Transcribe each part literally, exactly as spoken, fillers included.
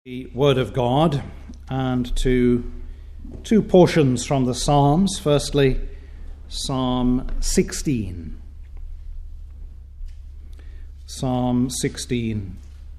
The Word of God, and to two portions from the Psalms. Firstly, Psalm sixteen. Psalm sixteen.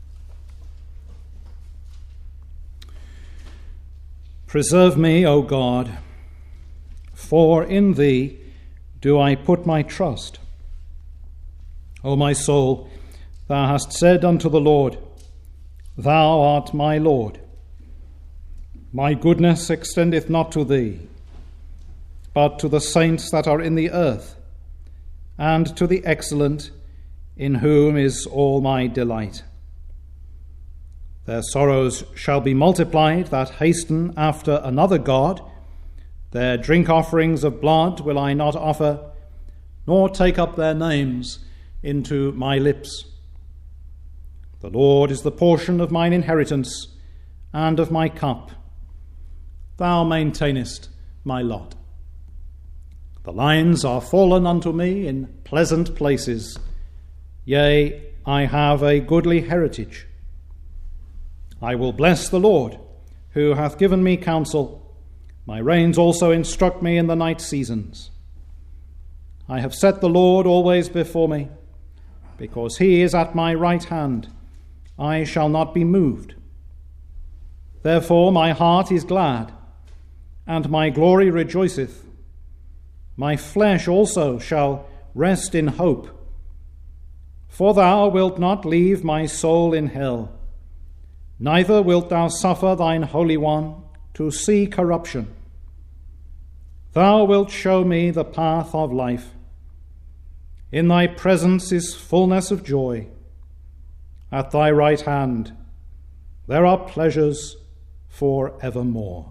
Preserve me, O God, for in Thee do I put my trust. O my soul, Thou hast said unto the Lord, Thou art my Lord. My goodness extendeth not to thee, but to the saints that are in the earth, and to the excellent, in whom is all my delight. Their sorrows shall be multiplied that hasten after another God. Their drink offerings of blood will I not offer, nor take up their names into my lips. The Lord is the portion of mine inheritance and of my cup. Thou maintainest my lot. The lines are fallen unto me in pleasant places. Yea, I have a goodly heritage. I will bless the Lord, who hath given me counsel. My reins also instruct me in the night seasons. I have set the Lord always before me, because he is at my right hand. I shall not be moved. Therefore my heart is glad, and my glory rejoiceth. My flesh also shall rest in hope. For thou wilt not leave my soul in hell, neither wilt thou suffer thine Holy One to see corruption. Thou wilt show me the path of life. In thy presence is fullness of joy. At thy right hand there are pleasures for evermore.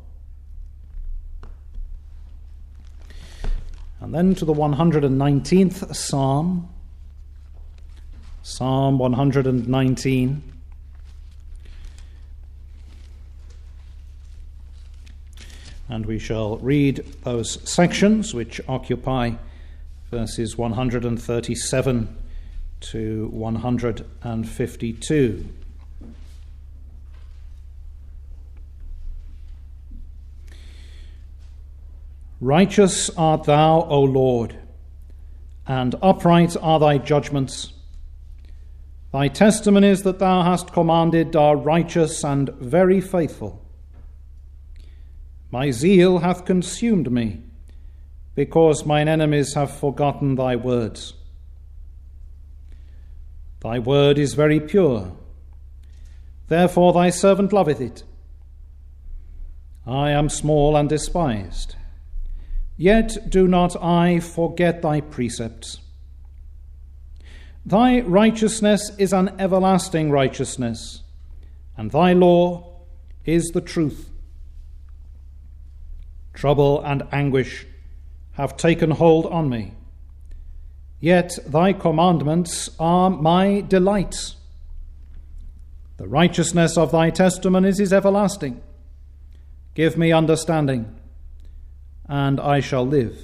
And then to the one hundred nineteenth Psalm, Psalm one hundred nineteen. And we shall read those sections which occupy verses one hundred thirty-seven to one hundred fifty-two. Righteous art thou, O Lord, and upright are thy judgments. Thy testimonies that thou hast commanded are righteous and very faithful. My zeal hath consumed me, because mine enemies have forgotten thy words. Thy word is very pure, therefore thy servant loveth it. I am small and despised, yet do not I forget thy precepts. Thy righteousness is an everlasting righteousness, and thy law is the truth. Trouble and anguish have taken hold on me, yet thy commandments are my delights. The righteousness of thy testimonies is everlasting. Give me understanding, and I shall live.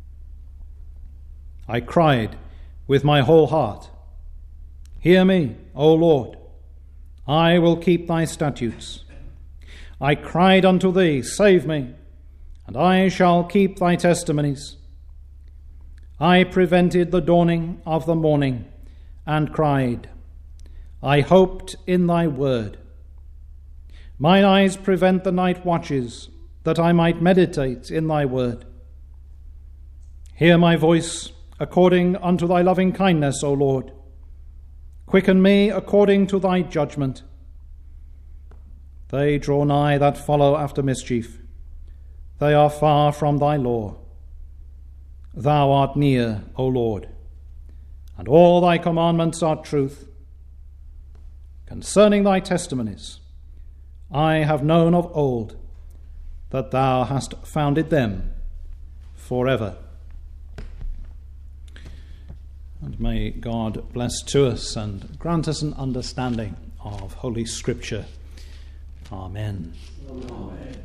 I cried with my whole heart, Hear me, O Lord, I will keep thy statutes. I cried unto thee, Save me, and I shall keep thy testimonies. I prevented the dawning of the morning, and cried, I hoped in thy word. Mine eyes prevent the night watches, that I might meditate in thy word. Hear my voice according unto thy loving kindness, O Lord. Quicken me according to thy judgment. They draw nigh that follow after mischief. They are far from thy law. Thou art near, O Lord, and all thy commandments are truth. Concerning thy testimonies, I have known of old that thou hast founded them forever. And may God bless to us and grant us an understanding of Holy Scripture. Amen. Amen.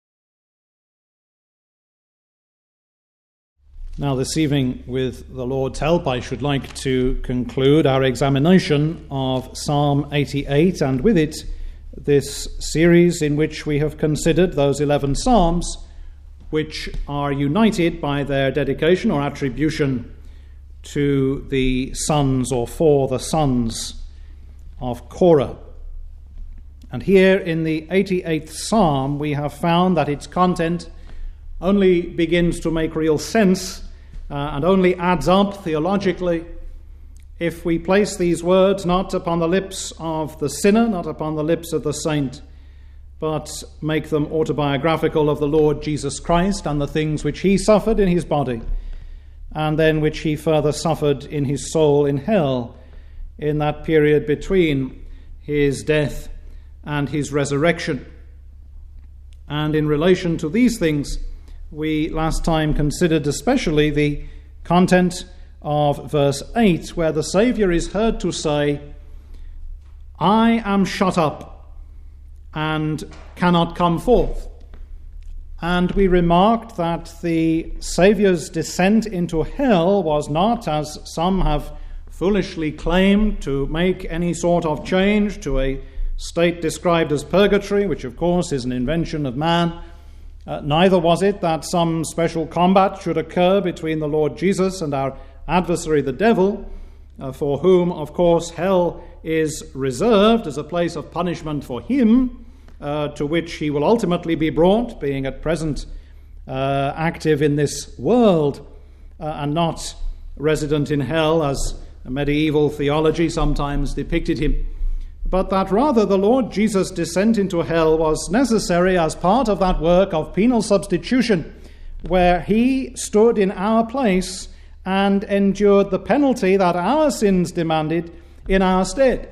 Now, this evening, with the Lord's help, I should like to conclude our examination of Psalm eighty-eight, and with it this series in which we have considered those eleven psalms which are united by their dedication or attribution to the sons or for the sons of Korah. And here in the eighty-eighth Psalm we have found that its content only begins to make real sense uh, and only adds up theologically if we place these words not upon the lips of the sinner, not upon the lips of the saint, but make them autobiographical of the Lord Jesus Christ and the things which he suffered in his body, and then which he further suffered in his soul in hell in that period between his death and his resurrection. And in relation to these things, we last time considered especially the content of verse eight, where the Saviour is heard to say, I am shut up and cannot come forth. And we remarked that the Saviour's descent into hell was not, as some have foolishly claimed, to make any sort of change to a state described as purgatory, which of course is an invention of man. Uh, neither was it that some special combat should occur between the Lord Jesus and our adversary the devil, uh, for whom, of course, hell is reserved as a place of punishment for him, uh, to which he will ultimately be brought, being at present uh, active in this world uh, and not resident in hell, as medieval theology sometimes depicted him. But that rather the Lord Jesus' descent into hell was necessary as part of that work of penal substitution, where he stood in our place and endured the penalty that our sins demanded in our stead.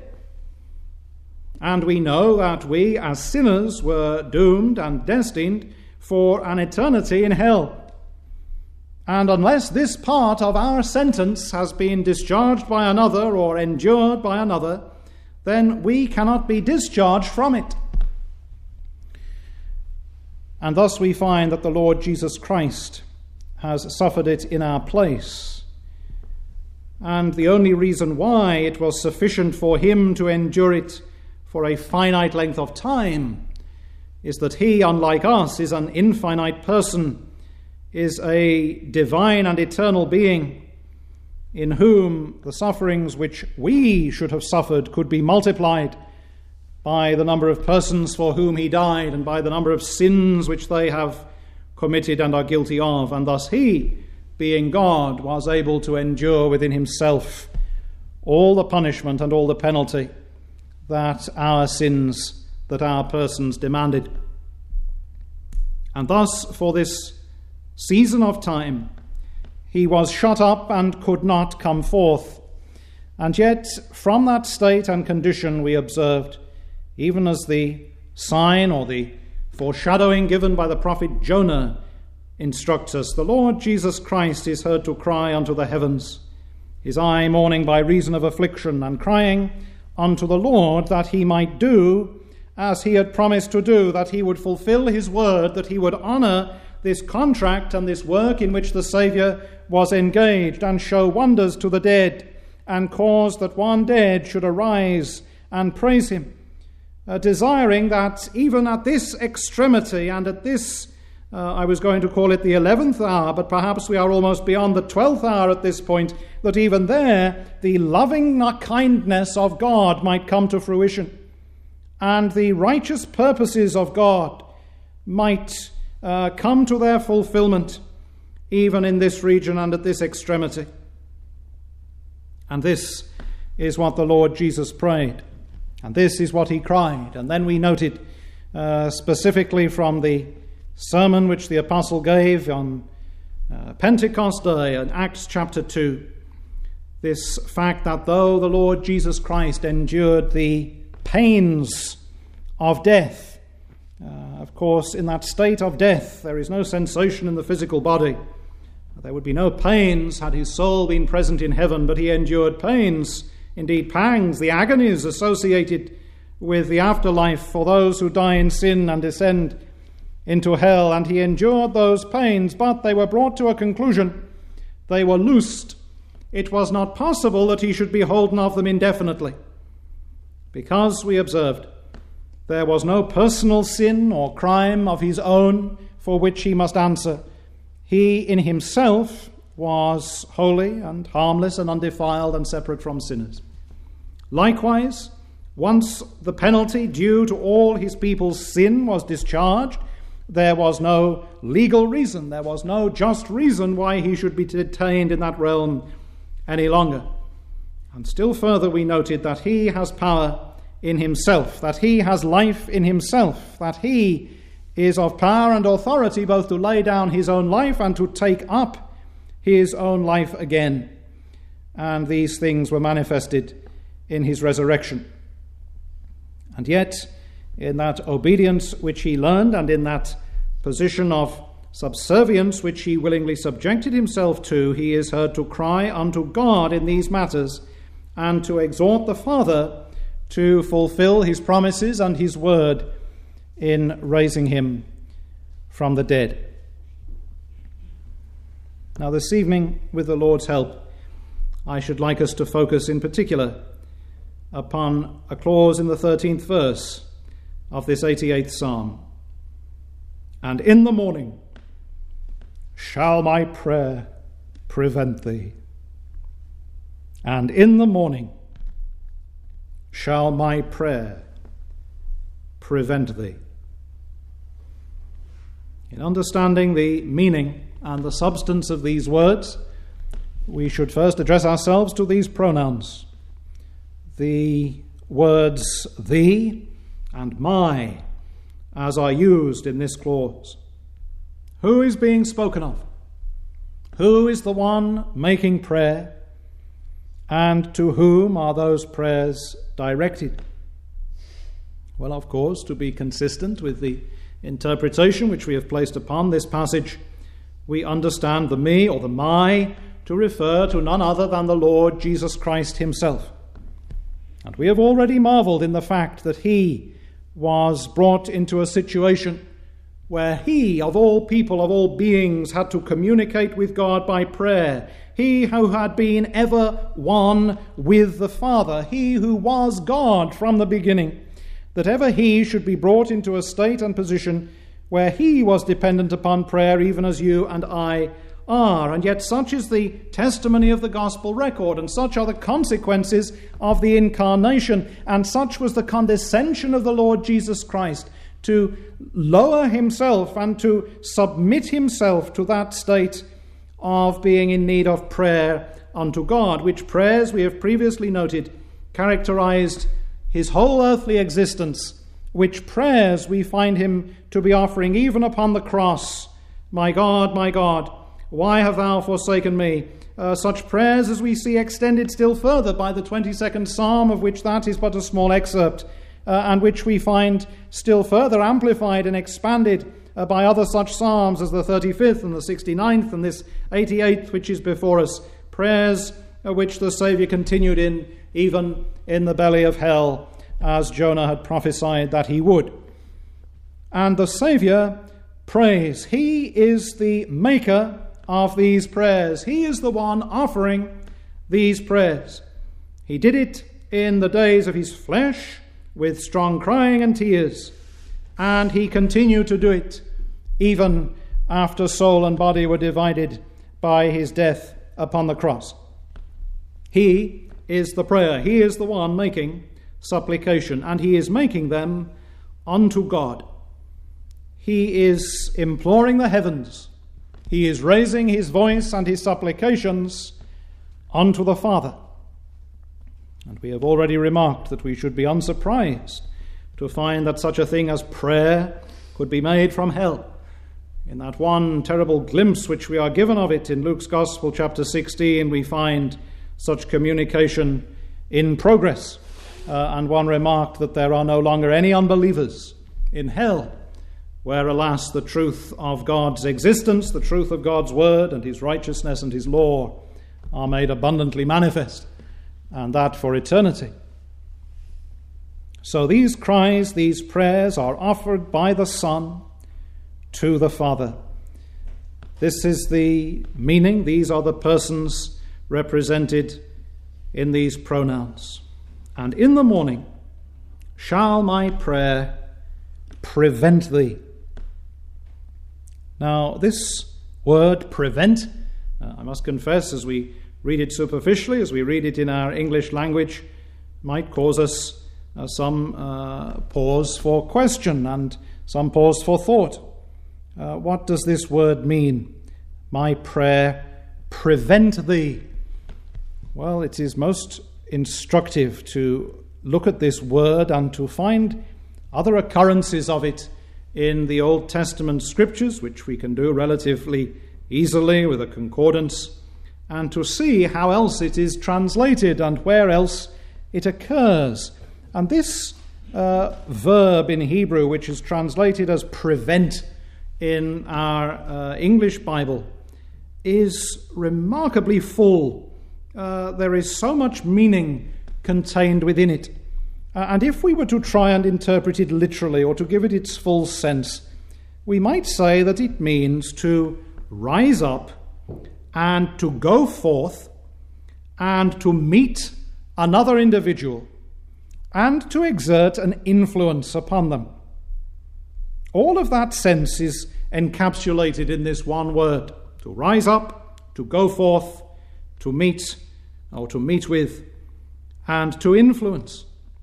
And we know that we as sinners were doomed and destined for an eternity in hell. And unless this part of our sentence has been discharged by another or endured by another, then we cannot be discharged from it. And thus we find that the Lord Jesus Christ has suffered it in our place. And the only reason why it was sufficient for him to endure it for a finite length of time is that he, unlike us, is an infinite person, is a divine and eternal being, in whom the sufferings which we should have suffered could be multiplied by the number of persons for whom he died and by the number of sins which they have committed and are guilty of. And thus he, being God, was able to endure within himself all the punishment and all the penalty that our sins, that our persons demanded. And thus, for this season of time, he was shut up and could not come forth. And yet, from that state and condition, we observed, even as the sign or the foreshadowing given by the prophet Jonah instructs us, the Lord Jesus Christ is heard to cry unto the heavens, his eye mourning by reason of affliction, and crying unto the Lord that he might do as he had promised to do, that he would fulfill his word, that he would honor this contract and this work in which the Saviour was engaged, and show wonders to the dead, and cause that one dead should arise and praise him, uh, desiring that even at this extremity and at this, uh, I was going to call it the eleventh hour, but perhaps we are almost beyond the twelfth hour at this point, that even there the loving kindness of God might come to fruition, and the righteous purposes of God might uh, come to their fulfillment, even in this region and at this extremity. And this is what the Lord Jesus prayed, and this is what he cried. And then we noted uh, specifically from the sermon which the apostle gave on uh, Pentecost Day in Acts chapter two, this fact that though the Lord Jesus Christ endured the pains of death, uh, of course in that state of death there is no sensation in the physical body. There would be no pains had his soul been present in heaven, but he endured pains, indeed pangs, the agonies associated with the afterlife for those who die in sin and descend into hell. And he endured those pains, but they were brought to a conclusion. They were loosed. It was not possible that he should be holden of them indefinitely, because we observed There was no personal sin or crime of his own for which he must answer. He in himself was holy and harmless and undefiled and separate from sinners. Likewise, once the penalty due to all his people's sin was discharged, there was no legal reason, there was no just reason why he should be detained in that realm any longer. And still further, we noted that he has power in himself, that he has life in himself, that he is of power and authority both to lay down his own life and to take up his own life again. And these things were manifested in his resurrection. And yet, in that obedience which he learned and in that position of subservience which he willingly subjected himself to, he is heard to cry unto God in these matters and to exhort the Father to fulfill his promises and his word in raising him from the dead. Now, this evening, with the Lord's help, I should like us to focus in particular upon a clause in the thirteenth verse of this eighty-eighth Psalm. And in the morning shall my prayer prevent thee. And in the morning shall my prayer prevent thee. In understanding the meaning and the substance of these words, we should first address ourselves to these pronouns. The words thee and my, as are used in this clause. Who is being spoken of? Who is the one making prayer? And to whom are those prayers directed? Well, of course, to be consistent with the interpretation which we have placed upon this passage, we understand the me or the my to refer to none other than the Lord Jesus Christ himself. And we have already marveled in the fact that he was brought into a situation where he, of all people, of all beings, had to communicate with God by prayer. He who had been ever one with the Father, he who was God from the beginning, that ever he should be brought into a state and position where he was dependent upon prayer, even as you and I are. And yet such is the testimony of the gospel record, and such are the consequences of the incarnation, and such was the condescension of the Lord Jesus Christ to lower himself and to submit himself to that state of being in need of prayer unto God, which prayers, we have previously noted, characterized his whole earthly existence, which prayers we find him to be offering even upon the cross. My God, my God, why have thou forsaken me? Uh, such prayers as we see extended still further by the twenty-second Psalm, of which that is but a small excerpt, uh, and which we find still further amplified and expanded uh, by other such psalms as the thirty-fifth and the sixty-ninth and this eighty-eighth which is before us, prayers uh, which the Saviour continued in even in the belly of hell, as Jonah had prophesied that he would. And the Saviour prays. He is the maker of these prayers. He is the one offering these prayers. He did it in the days of his flesh with strong crying and tears, and he continued to do it even after soul and body were divided by his death upon the cross. He is the prayer. He is the one making supplication, and he is making them unto God. He is imploring the heavens. He is raising his voice and his supplications unto the Father. And we have already remarked that we should be unsurprised to find that such a thing as prayer could be made from hell. In that one terrible glimpse which we are given of it in Luke's Gospel, chapter sixteen, we find such communication in progress. Uh, and one remarked that there are no longer any unbelievers in hell, where, alas, the truth of God's existence, the truth of God's word and his righteousness and his law are made abundantly manifest, and that for eternity. So these cries, these prayers are offered by the Son to the Father. This is the meaning. These are the persons represented in these pronouns. And in the morning shall my prayer prevent thee. Now, this word prevent, uh, I must confess, as we read it superficially, as we read it in our English language, might cause us uh, some uh, pause for question and some pause for thought. Uh, what does this word mean? My prayer prevent thee. Well, it is most instructive to look at this word and to find other occurrences of it in the Old Testament scriptures, which we can do relatively easily with a concordance, and to see how else it is translated and where else it occurs. And this uh, verb in Hebrew, which is translated as prevent in our uh, English Bible, is remarkably full. Uh, there is so much meaning contained within it. Uh, and if we were to try and interpret it literally or to give it its full sense, we might say that it means to rise up and to go forth and to meet another individual and to exert an influence upon them. All of that sense is encapsulated in this one word: to rise up, to go forth, to meet or to meet with, and to influence.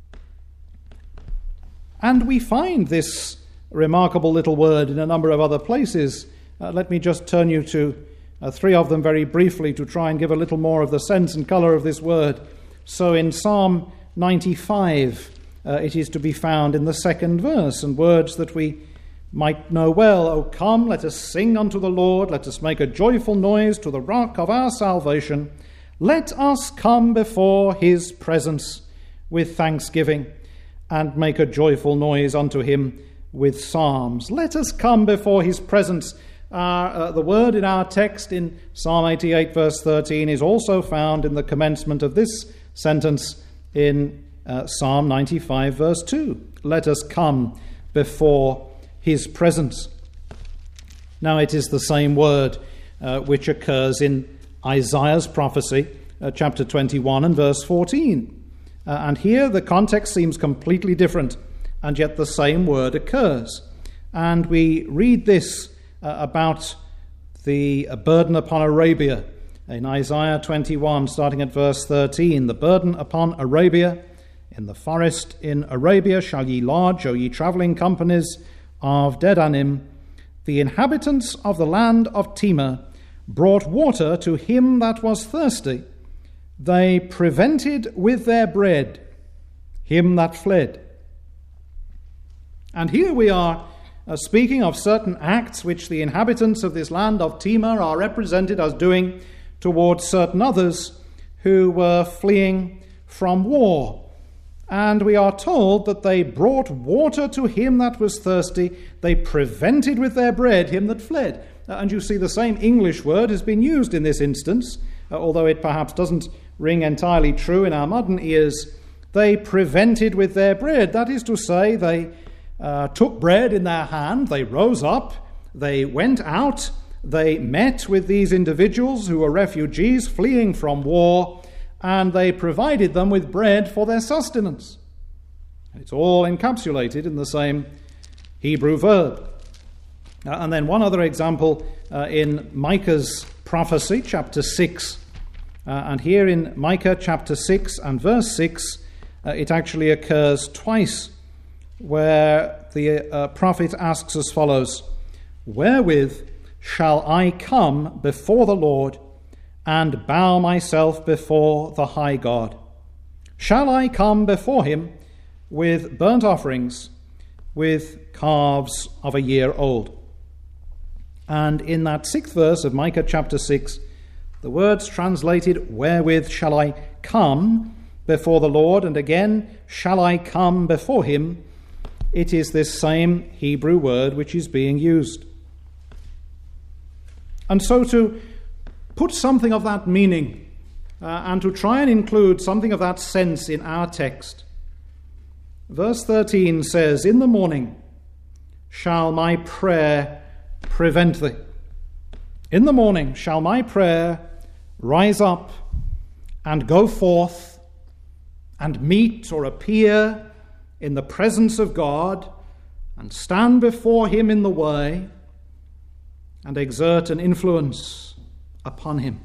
And we find this remarkable little word in a number of other places. Uh, let me just turn you to uh, three of them very briefly to try and give a little more of the sense and colour of this word. So in Psalm ninety-five, uh, it is to be found in the second verse, and words that we might know well. O come, let us sing unto the Lord, let us make a joyful noise to the rock of our salvation. Let us come before his presence with thanksgiving, and make a joyful noise unto him with psalms. Let us come before his presence. Uh, uh, the word in our text in Psalm eighty-eight verse thirteen is also found in the commencement of this sentence in uh, Psalm ninety-five verse two. Let us come before his presence. Now it is the same word uh, which occurs in Isaiah's prophecy, uh, chapter twenty-one and verse fourteen. Uh, and here the context seems completely different, and yet the same word occurs. And we read this uh, about the uh, burden upon Arabia in Isaiah twenty-one, starting at verse thirteen. The burden upon Arabia, in the forest in Arabia shall ye lodge, O ye travelling companies of Dedanim. The inhabitants of the land of Timur brought water to him that was thirsty. They prevented with their bread him that fled. And here we are uh, speaking of certain acts which the inhabitants of this land of Timur are represented as doing towards certain others who were fleeing from war. And we are told that they brought water to him that was thirsty. They prevented with their bread him that fled. Uh, and you see the same English word has been used in this instance, uh, although it perhaps doesn't ring entirely true in our modern ears. They prevented with their bread. That is to say, they uh, took bread in their hand, they rose up, they went out, they met with these individuals who were refugees fleeing from war, and they provided them with bread for their sustenance. It's all encapsulated in the same Hebrew verb. Uh, and then one other example uh, in Micah's prophecy, chapter six. Uh, and here in Micah chapter six and verse six, uh, it actually occurs twice, where the uh, prophet asks as follows: Wherewith shall I come before the Lord, and bow myself before the high God? Shall I come before him with burnt offerings, with calves of a year old? And in that sixth verse of Micah chapter six, the words translated, wherewith shall I come before the Lord, and again, shall I come before him, it is this same Hebrew word which is being used. And so to put something of that meaning uh, and to try and include something of that sense in our text, verse thirteen says, in the morning shall my prayer prevent thee. In the morning shall my prayer rise up and go forth and meet or appear in the presence of God and stand before him in the way and exert an influence upon him.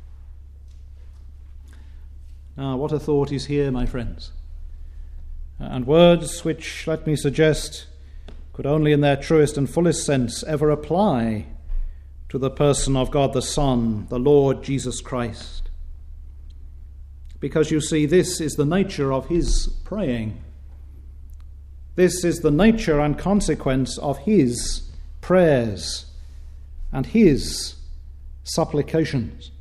Now, what a thought is here, my friends. And words which, let me suggest, could only in their truest and fullest sense ever apply to the person of God the Son, the Lord Jesus Christ. Because you see, this is the nature of his praying. This is the nature and consequence of his prayers and his supplications.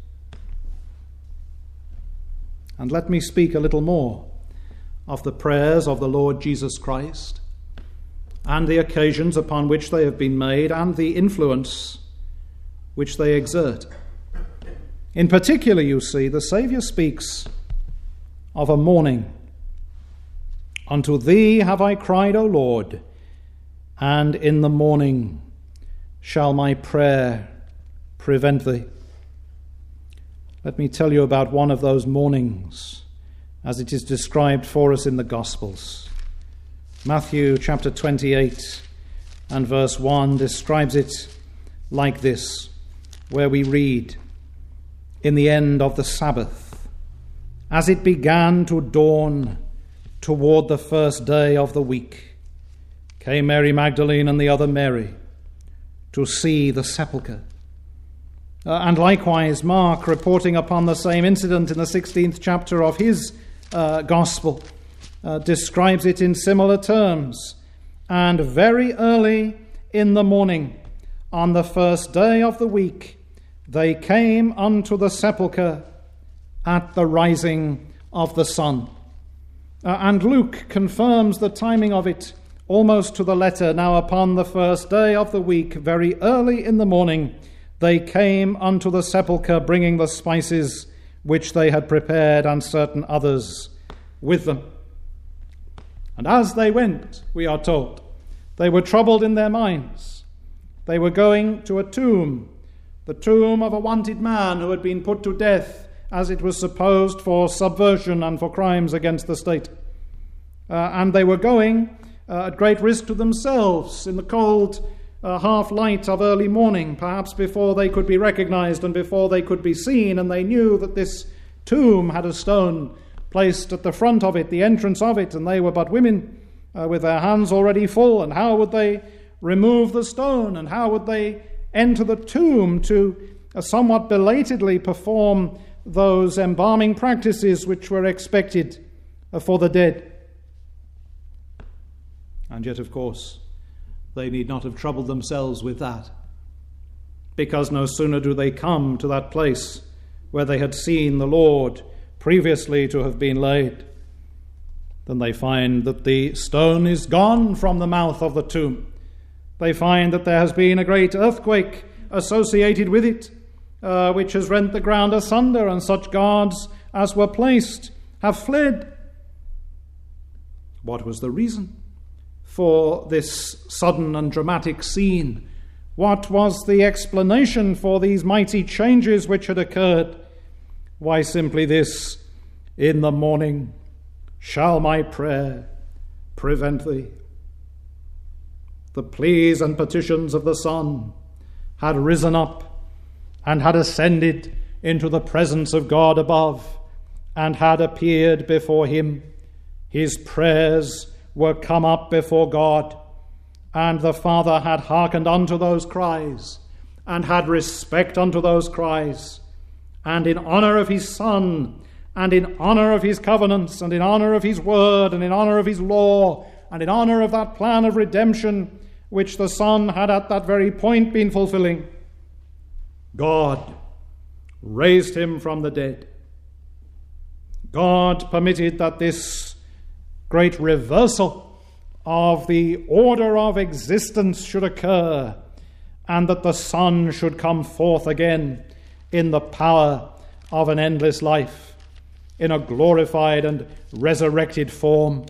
And let me speak a little more of the prayers of the Lord Jesus Christ and the occasions upon which they have been made and the influence which they exert. In particular, you see, the Saviour speaks of a morning. Unto thee have I cried, O Lord, and in the morning shall my prayer prevent thee. Let me tell you about one of those mornings as it is described for us in the Gospels. Matthew chapter twenty-eight and verse one describes it like this, where we read, in the end of the Sabbath, as it began to dawn toward the first day of the week, came Mary Magdalene and the other Mary to see the sepulchre. Uh, and likewise, Mark, reporting upon the same incident in the sixteenth chapter of his uh, Gospel, uh, describes it in similar terms. And very early in the morning, on the first day of the week, they came unto the sepulchre at the rising of the sun. Uh, and Luke confirms the timing of it almost to the letter. Now upon the first day of the week, very early in the morning, they came unto the sepulchre, bringing the spices which they had prepared, and certain others with them. And as they went, we are told, they were troubled in their minds. They were going to a tomb, the tomb of a wanted man who had been put to death, as it was supposed, for subversion and for crimes against the state. Uh, and they were going uh, at great risk to themselves in the cold uh, half light of early morning, perhaps before they could be recognized and before they could be seen. And they knew that this tomb had a stone placed at the front of it, the entrance of it, and they were but women uh, with their hands already full. And how would they remove the stone? And how would they enter the tomb to uh, somewhat belatedly perform those embalming practices which were expected uh, for the dead? And yet, of course, they need not have troubled themselves with that, because no sooner do they come to that place where they had seen the Lord previously to have been laid, than they find that the stone is gone from the mouth of the tomb. They find that there has been a great earthquake associated with it, uh, which has rent the ground asunder, and such guards as were placed have fled. What was the reason for this sudden and dramatic scene? What was the explanation for these mighty changes which had occurred? Why, simply this: in the morning shall my prayer prevent thee. The pleas and petitions of the Son had risen up and had ascended into the presence of God above and had appeared before him. His prayers were come up before God, and the Father had hearkened unto those cries and had respect unto those cries. And in honor of his Son, and in honor of his covenants, and in honor of his word, and in honor of his law, and in honor of that plan of redemption which the Son had at that very point been fulfilling, God raised him from the dead. God permitted that this great reversal of the order of existence should occur, and that the Son should come forth again in the power of an endless life, in a glorified and resurrected form.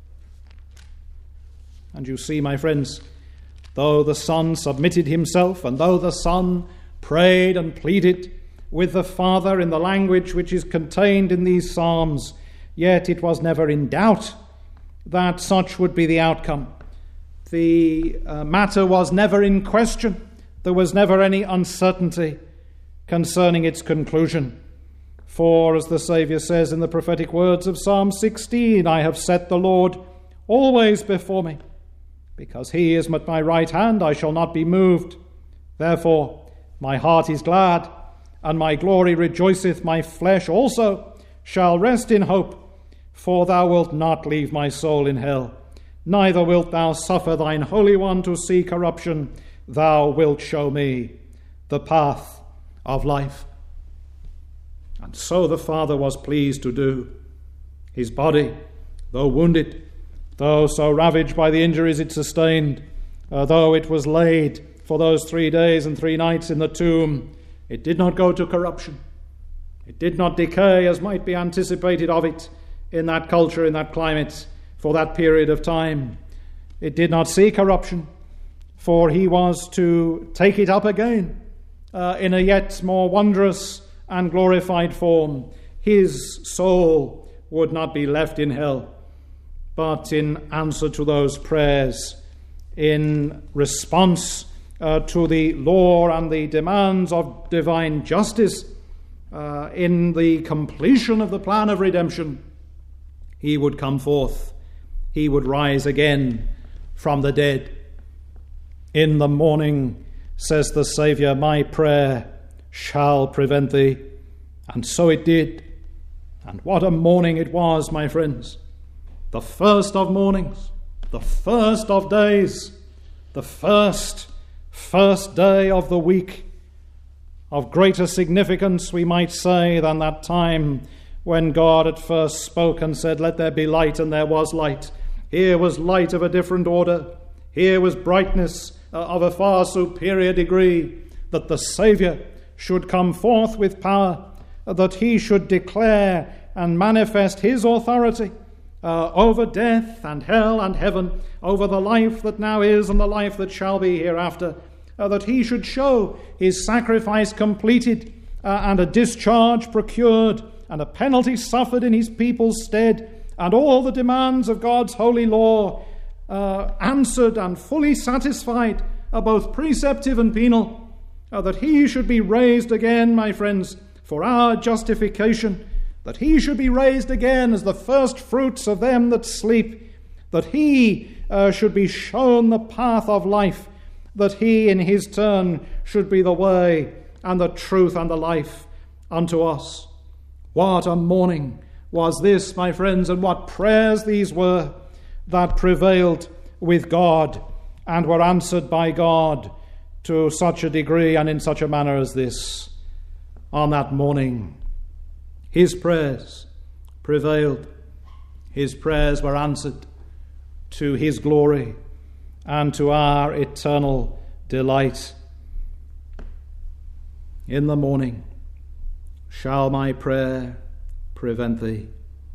And you see, my friends, though the Son submitted himself, and though the Son prayed and pleaded with the Father in the language which is contained in these Psalms, yet it was never in doubt that such would be the outcome. The uh, matter was never in question. There was never any uncertainty concerning its conclusion. For, as the Saviour says in the prophetic words of Psalm sixteen, I have set the Lord always before me. Because he is at my right hand, I shall not be moved. Therefore, my heart is glad, and my glory rejoiceth. My flesh also shall rest in hope. For thou wilt not leave my soul in hell, neither wilt thou suffer thine Holy One to see corruption. Thou wilt show me the path of life. And so the Father was pleased to do. His body, though wounded, though so ravaged by the injuries it sustained, uh, though it was laid for those three days and three nights in the tomb, it did not go to corruption. It did not decay as might be anticipated of it in that culture, in that climate, for that period of time. It did not see corruption, for he was to take it up again uh, in a yet more wondrous and glorified form. His soul would not be left in hell, but in answer to those prayers, in response uh, to the law and the demands of divine justice, uh, in the completion of the plan of redemption, he would come forth. He would rise again from the dead. In the morning, says the Saviour, my prayer shall prevent thee. And so it did. And what a morning it was, my friends. The first of mornings, the first of days, the first, first day of the week, of greater significance, we might say, than that time when God at first spoke and said, let there be light, and there was light. Here was light of a different order. Here was brightness uh, of a far superior degree, that the Saviour should come forth with power, uh, that he should declare and manifest his authority uh, over death and hell and heaven, over the life that now is and the life that shall be hereafter, uh, that he should show his sacrifice completed uh, and a discharge procured and a penalty suffered in his people's stead, and all the demands of God's holy law uh, answered and fully satisfied, uh, both preceptive and penal, uh, that he should be raised again, my friends, for our justification, that he should be raised again as the first fruits of them that sleep, that he uh, should be shown the path of life, that he in his turn should be the way and the truth and the life unto us. What a morning was this, my friends, and what prayers these were that prevailed with God and were answered by God to such a degree and in such a manner as this. On that morning, his prayers prevailed. His prayers were answered to his glory and to our eternal delight. In the morning shall my prayer prevent thee.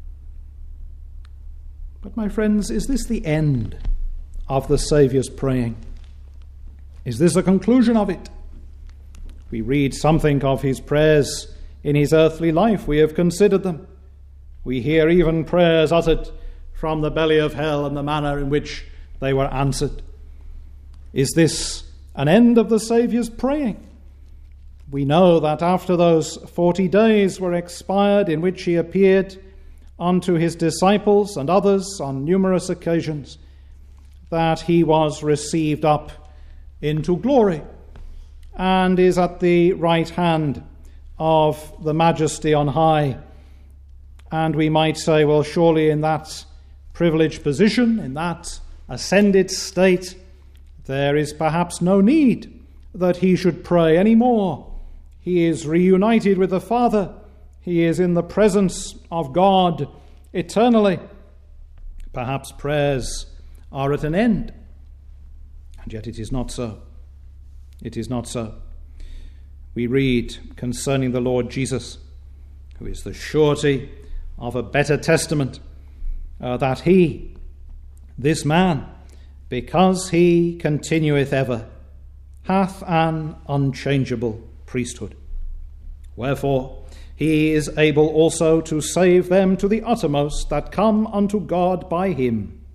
But my friends, is this the end of the Saviour's praying? Is this a conclusion of it? We read something of his prayers in his earthly life. We have considered them. We hear even prayers uttered from the belly of hell and the manner in which they were answered. Is this an end of the Saviour's praying? We know that after those forty days were expired in which he appeared unto his disciples and others on numerous occasions, that he was received up into glory and is at the right hand of the Majesty on high. And we might say, well, surely in that privileged position, in that ascended state, there is perhaps no need that he should pray any more. He is reunited with the Father. He is in the presence of God eternally. Perhaps prayers are at an end. And yet it is not so. It is not so. We read concerning the Lord Jesus, who is the surety of a better testament, uh, that he, this man, because he continueth ever, hath an unchangeable priesthood. Wherefore he is able also to save them to the uttermost that come unto God by him,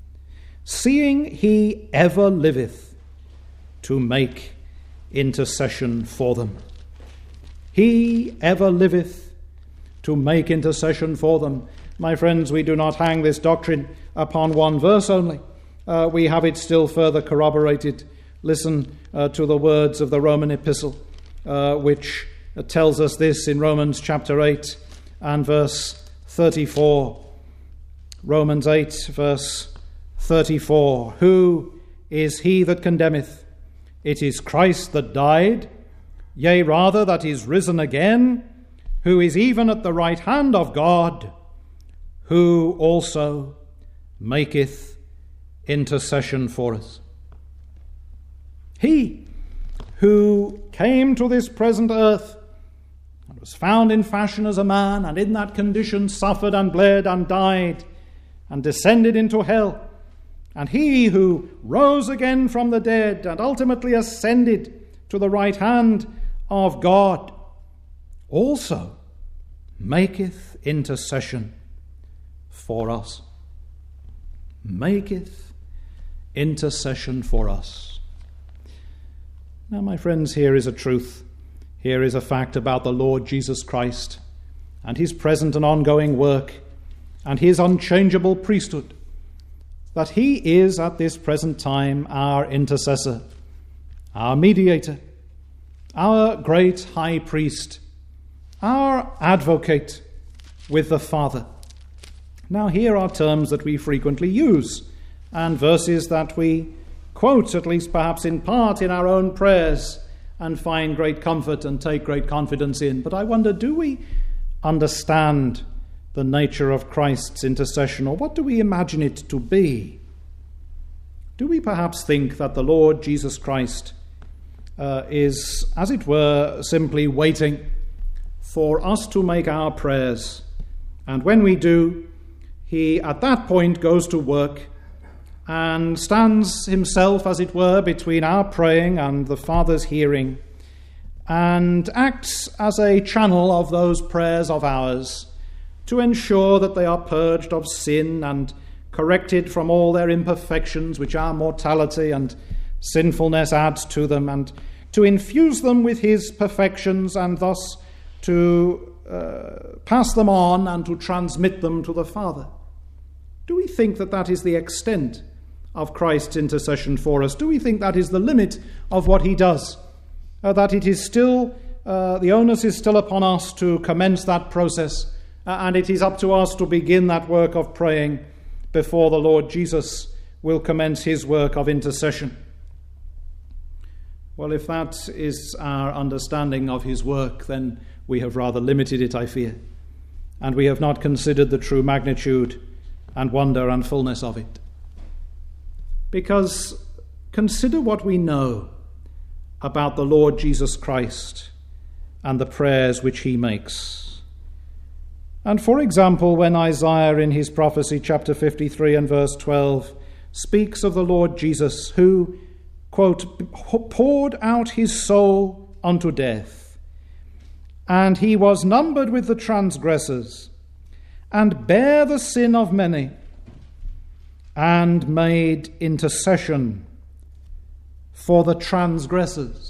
seeing he ever liveth to make intercession for them. He ever liveth to make intercession for them. My friends, we do not hang this doctrine upon one verse only. Uh, we have it still further corroborated. Listen uh, to the words of the Roman epistle, uh, which uh, tells us this in Romans chapter eight and verse thirty-four. Romans eight, verse thirty-four. Who is he that condemneth? It is Christ that died, yea, rather that is risen again, who is even at the right hand of God, who also maketh intercession for us. He who came to this present earth and was found in fashion as a man, and in that condition suffered and bled and died and descended into hell, and he who rose again from the dead and ultimately ascended to the right hand of God, also maketh intercession for us. Maketh intercession for us. Now, my friends, here is a truth. Here is a fact about the Lord Jesus Christ and his present and ongoing work and his unchangeable priesthood, that he is at this present time our intercessor, our mediator, our great high priest, our advocate with the Father. Now, here are terms that we frequently use and verses that we quote, at least perhaps in part, in our own prayers and find great comfort and take great confidence in. But I wonder, do we understand the nature of Christ's intercession, or what do we imagine it to be? Do we perhaps think that the Lord Jesus Christ uh, is, as it were, simply waiting for us to make our prayers, and when we do, he at that point goes to work and stands himself, as it were, between our praying and the Father's hearing, and acts as a channel of those prayers of ours to ensure that they are purged of sin and corrected from all their imperfections, which our mortality and sinfulness adds to them, and to infuse them with his perfections, and thus to uh, pass them on and to transmit them to the Father. Do we think that that is the extent of Christ's intercession for us? Do we think that is the limit of what he does? Uh, that it is still, uh, the onus is still upon us to commence that process, uh, and it is up to us to begin that work of praying before the Lord Jesus will commence his work of intercession? Well, if that is our understanding of his work, then we have rather limited it, I fear, and we have not considered the true magnitude and wonder and fullness of it. Because consider what we know about the Lord Jesus Christ and the prayers which he makes. And for example, when Isaiah in his prophecy, chapter fifty-three and verse twelve, speaks of the Lord Jesus, who, quote, poured out his soul unto death, and he was numbered with the transgressors, and bare the sin of many, and made intercession for the transgressors.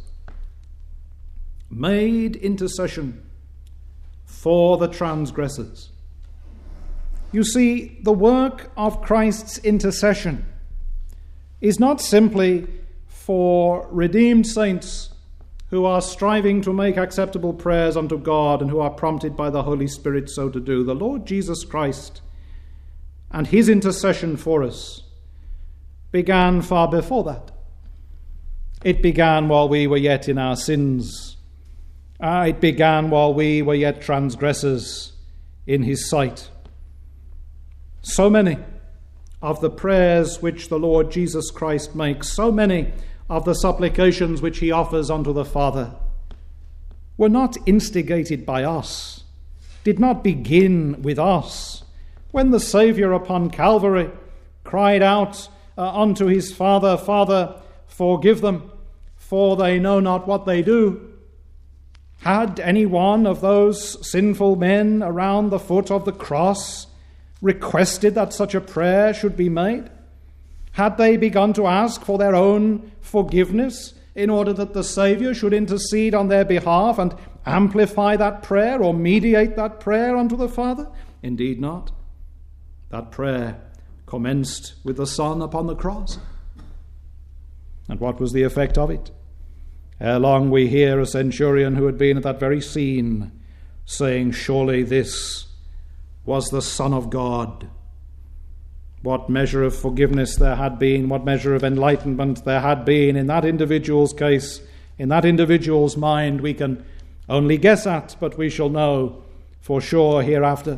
Made intercession for the transgressors. You see, the work of Christ's intercession is not simply for redeemed saints who are striving to make acceptable prayers unto God and who are prompted by the Holy Spirit so to do. The Lord Jesus Christ and his intercession for us began far before that. It began while we were yet in our sins. Ah, it began while we were yet transgressors in his sight. So many of the prayers which the Lord Jesus Christ makes, so many of the supplications which he offers unto the Father, were not instigated by us, did not begin with us. When the Saviour upon Calvary cried out uh, unto his Father, Father, forgive them, for they know not what they do, had any one of those sinful men around the foot of the cross requested that such a prayer should be made? Had they begun to ask for their own forgiveness in order that the Saviour should intercede on their behalf and amplify that prayer or mediate that prayer unto the Father? Indeed not. That prayer commenced with the Son upon the cross. And what was the effect of it? Ere long we hear a centurion who had been at that very scene saying, "Surely this was the Son of God." What measure of forgiveness there had been, what measure of enlightenment there had been in that individual's case, in that individual's mind, we can only guess at, but we shall know for sure hereafter.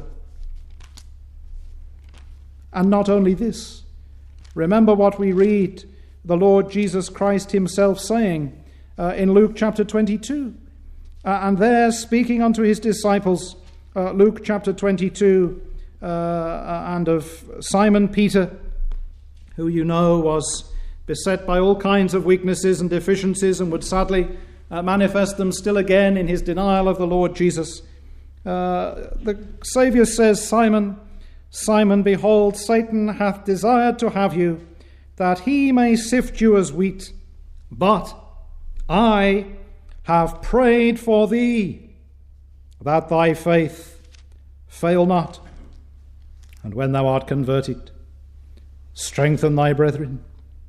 And not only this, remember what we read the Lord Jesus Christ himself saying uh, in Luke chapter twenty-two. Uh, and there speaking unto his disciples, uh, Luke chapter twenty-two, uh, and of Simon Peter, who you know was beset by all kinds of weaknesses and deficiencies and would sadly uh, manifest them still again in his denial of the Lord Jesus. Uh, the Saviour says, Simon, Simon, behold, Satan hath desired to have you, that he may sift you as wheat. But I have prayed for thee, that thy faith fail not. And when thou art converted, strengthen thy brethren.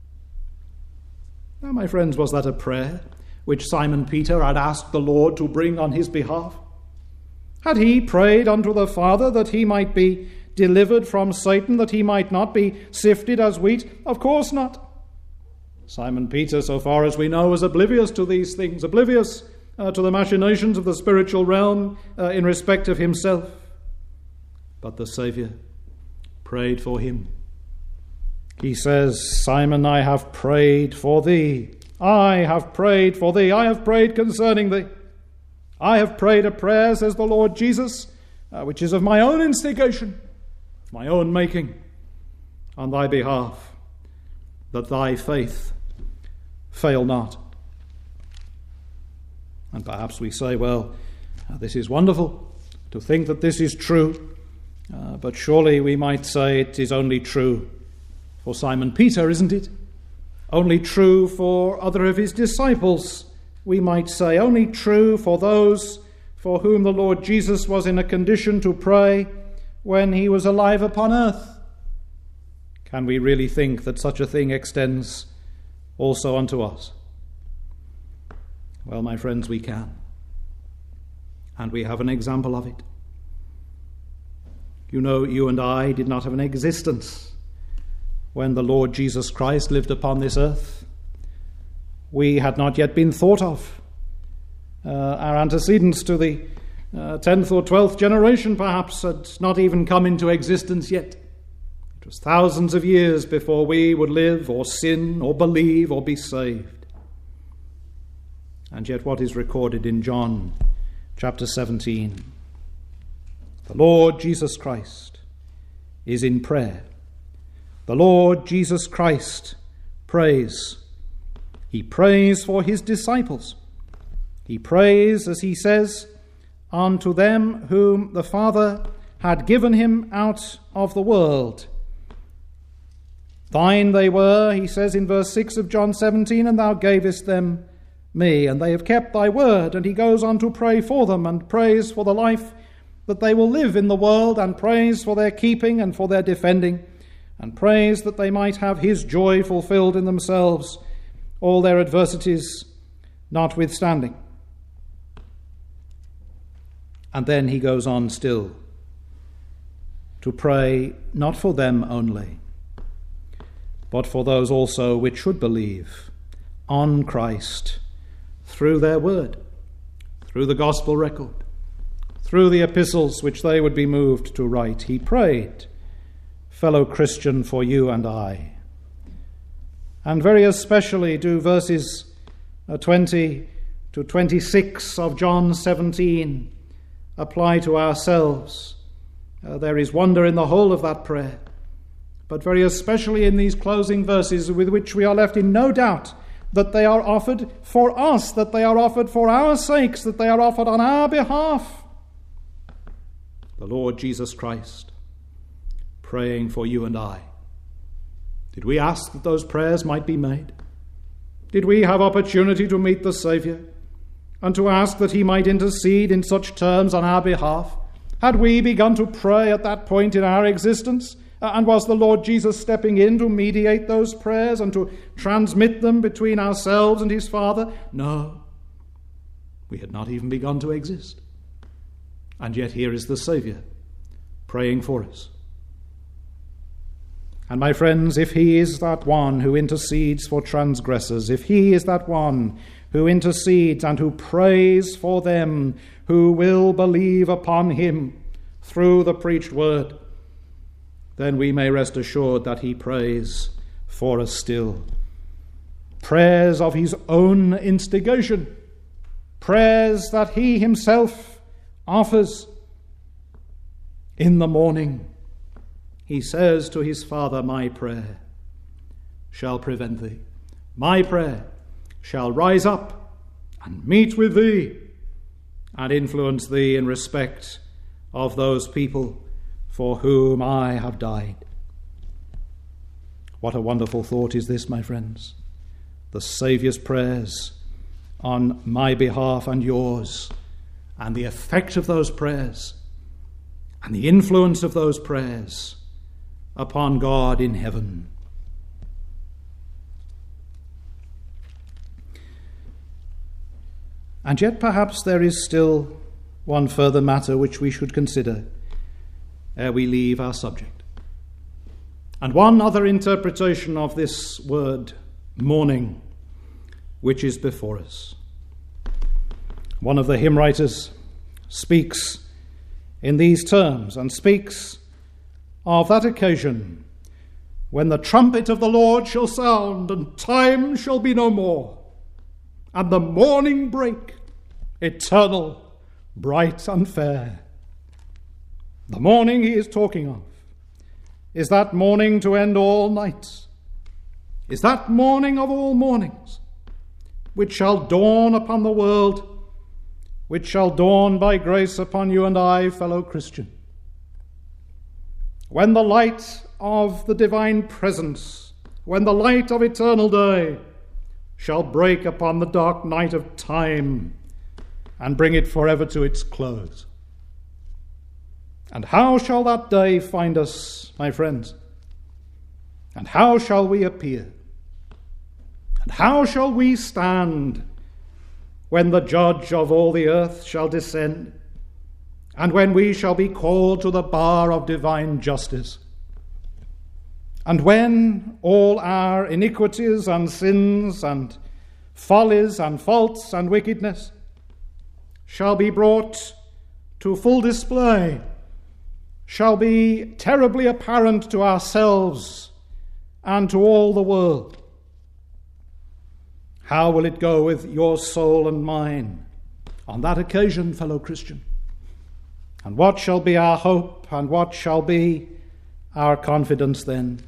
Now, my friends, was that a prayer which Simon Peter had asked the Lord to bring on his behalf? Had he prayed unto the Father that he might be delivered from Satan, that he might not be sifted as wheat? Of course not. Simon Peter, so far as we know, was oblivious to these things, oblivious uh, to the machinations of the spiritual realm uh, in respect of himself. But the Saviour prayed for him. He says, Simon, I have prayed for thee. I have prayed for thee. I have prayed concerning thee. I have prayed a prayer, says the Lord Jesus, uh, which is of my own instigation, my own making, on thy behalf, that thy faith fail not. And perhaps we say, well, uh, this is wonderful to think that this is true, uh, but surely we might say it is only true for Simon Peter, isn't it? Only true for other of his disciples, we might say. Only true for those for whom the Lord Jesus was in a condition to pray when he was alive upon earth. Can we really think that such a thing extends also unto us? Well, my friends, we can. And we have an example of it. You know, you and I did not have an existence when the Lord Jesus Christ lived upon this earth. We had not yet been thought of. Uh, our antecedents to the uh, tenth or twelfth generation, perhaps, had not even come into existence yet. It was thousands of years before we would live or sin or believe or be saved. And yet what is recorded in John chapter seventeen? The Lord Jesus Christ is in prayer. The Lord Jesus Christ prays. He prays for his disciples. He prays, as he says, unto them whom the Father had given him out of the world. Thine they were, he says in verse six of John seventeen, and thou gavest them me, and they have kept thy word. And he goes on to pray for them, and prays for the life that they will live in the world, and prays for their keeping and for their defending, and prays that they might have his joy fulfilled in themselves, all their adversities notwithstanding. And then he goes on still to pray not for them only, but for those also which should believe on Christ through their word, through the gospel record, through the epistles which they would be moved to write. He prayed, fellow Christian, for you and I. And very especially do verses twenty to twenty-six of John seventeen apply to ourselves. Uh, there is wonder in the whole of that prayer, but very especially in these closing verses, with which we are left in no doubt that they are offered for us, that they are offered for our sakes, that they are offered on our behalf. The Lord Jesus Christ praying for you and I. Did we ask that those prayers might be made? Did we have opportunity to meet the Saviour and to ask that he might intercede in such terms on our behalf? Had we begun to pray at that point in our existence? And was the Lord Jesus stepping in to mediate those prayers and to transmit them between ourselves and his Father? No. We had not even begun to exist. And yet here is the Saviour praying for us. And my friends, if he is that one who intercedes for transgressors, if he is that one who intercedes and who prays for them who will believe upon him through the preached word, then we may rest assured that he prays for us still. Prayers of his own instigation, prayers that he himself offers. In the morning, he says to his Father, my prayer shall prevent thee. My prayer shall rise up and meet with thee and influence thee in respect of those people for whom I have died. What a wonderful thought is this, my friends. The Saviour's prayers on my behalf and yours, and the effect of those prayers, and the influence of those prayers upon God in heaven. And yet perhaps there is still one further matter which we should consider ere we leave our subject. And one other interpretation of this word, morning, which is before us. One of the hymn writers speaks in these terms, and speaks of that occasion when the trumpet of the Lord shall sound, and time shall be no more, and the morning break, eternal, bright and fair. The morning he is talking of is that morning to end all nights, is that morning of all mornings, which shall dawn upon the world, which shall dawn by grace upon you and I, fellow Christian. When the light of the divine presence, when the light of eternal day shall break upon the dark night of time and bring it forever to its close. And how shall that day find us, my friends? And how shall we appear? And how shall we stand when the judge of all the earth shall descend, and when we shall be called to the bar of divine justice, and when all our iniquities and sins and follies and faults and wickedness shall be brought to full display, shall be terribly apparent to ourselves and to all the world? How will it go with your soul and mine on that occasion, fellow Christian? And what shall be our hope, and what shall be our confidence then?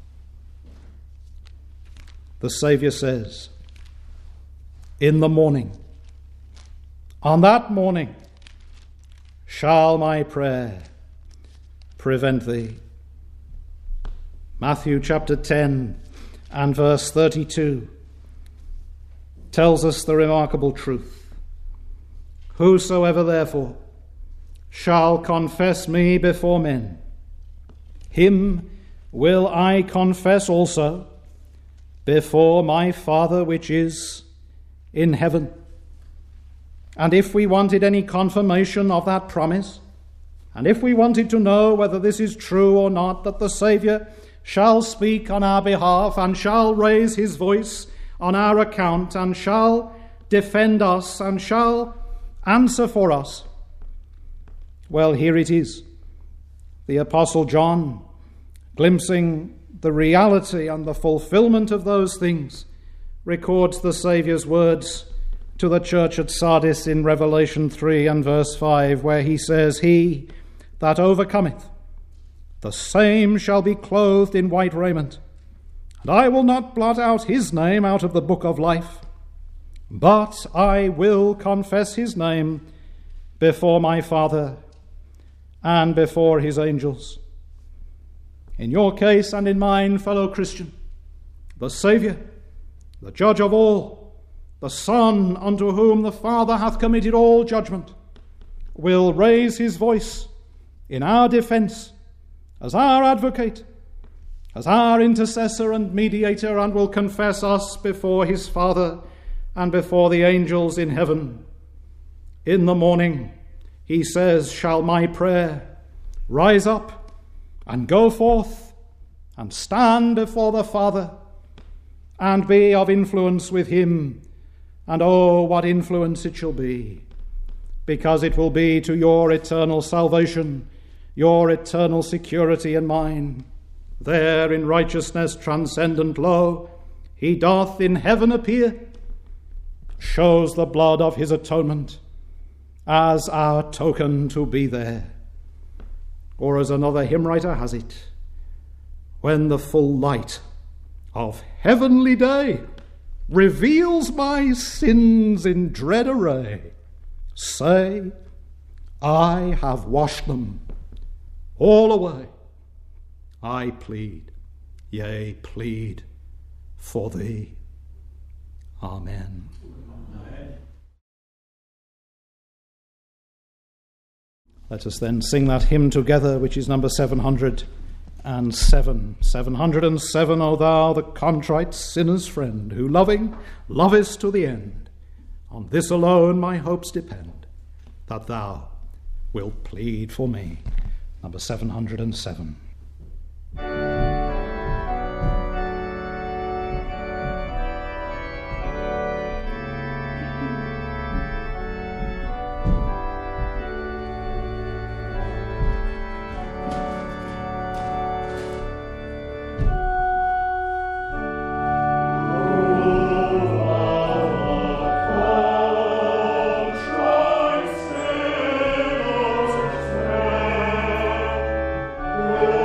The Saviour says, in the morning, on that morning, shall my prayer prevent thee. Matthew chapter ten and verse thirty-two tells us the remarkable truth. Whosoever therefore shall confess me before men, him will I confess also before my Father which is in heaven. And if we wanted any confirmation of that promise, and if we wanted to know whether this is true or not, that the Saviour shall speak on our behalf and shall raise his voice on our account and shall defend us and shall answer for us, well, here it is. The Apostle John, glimpsing the reality and the fulfillment of those things, records the Saviour's words to the church at Sardis in Revelation three and verse five, where he says, he that overcometh, the same shall be clothed in white raiment, and I will not blot out his name out of the book of life, but I will confess his name before my Father and before his angels. In your case and in mine, fellow Christian, the Saviour, the Judge of all, the Son unto whom the Father hath committed all judgment, will raise his voice in our defence as our advocate, as our intercessor and mediator, and will confess us before his Father and before the angels in heaven. In the morning, he says, shall my prayer rise up and go forth and stand before the Father and be of influence with him. And oh, what influence it shall be, because it will be to your eternal salvation, your eternal security and mine. There in righteousness transcendent, lo, he doth in heaven appear, shows the blood of his atonement as our token to be there. Or as another hymn writer has it, when the full light of heavenly day reveals my sins in dread array, say, I have washed them all away. I plead, yea, plead for thee. Amen. Amen. Let us then sing that hymn together, which is number seven hundred seven. seven hundred seven, O thou, the contrite sinner's friend, who loving, lovest to the end. On this alone my hopes depend, that thou wilt plead for me. Number seven hundred seven. Oh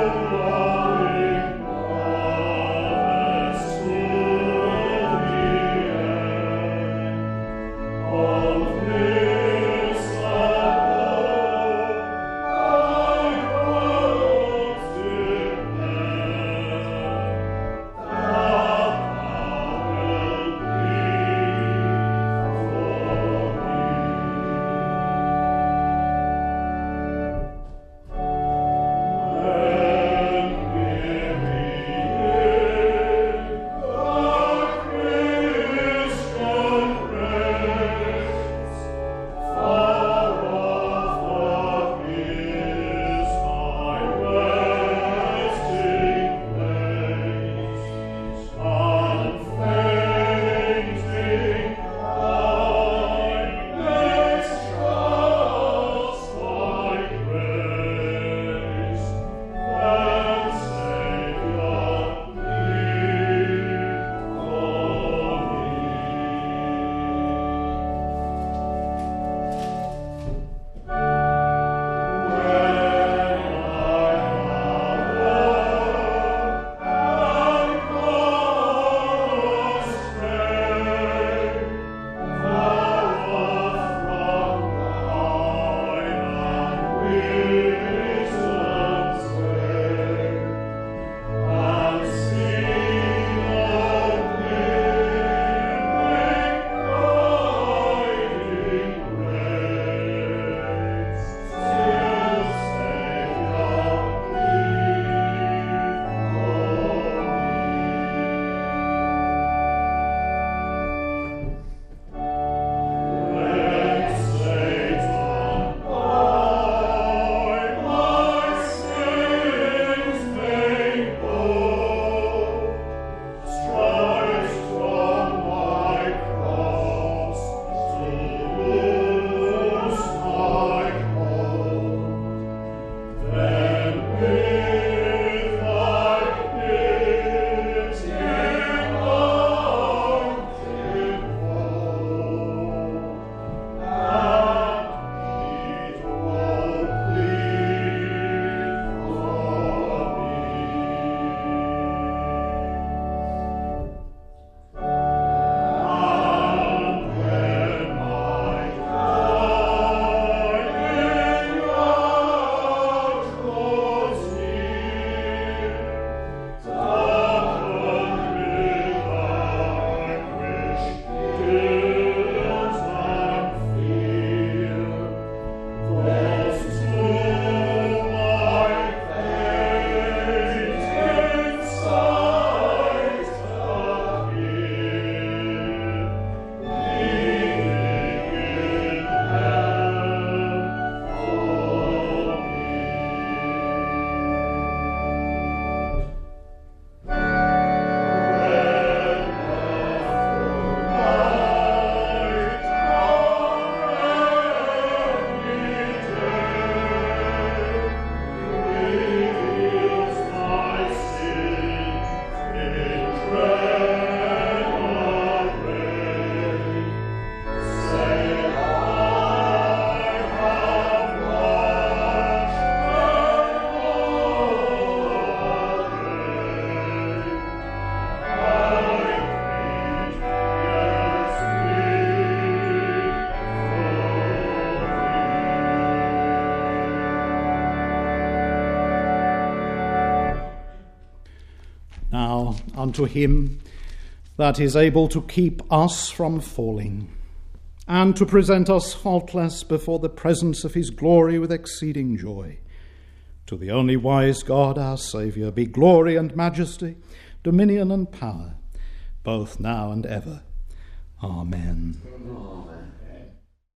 Now unto him that is able to keep us from falling, and to present us faultless before the presence of his glory with exceeding joy. To the only wise God, our Saviour, be glory and majesty, dominion and power, both now and ever. Amen. Amen.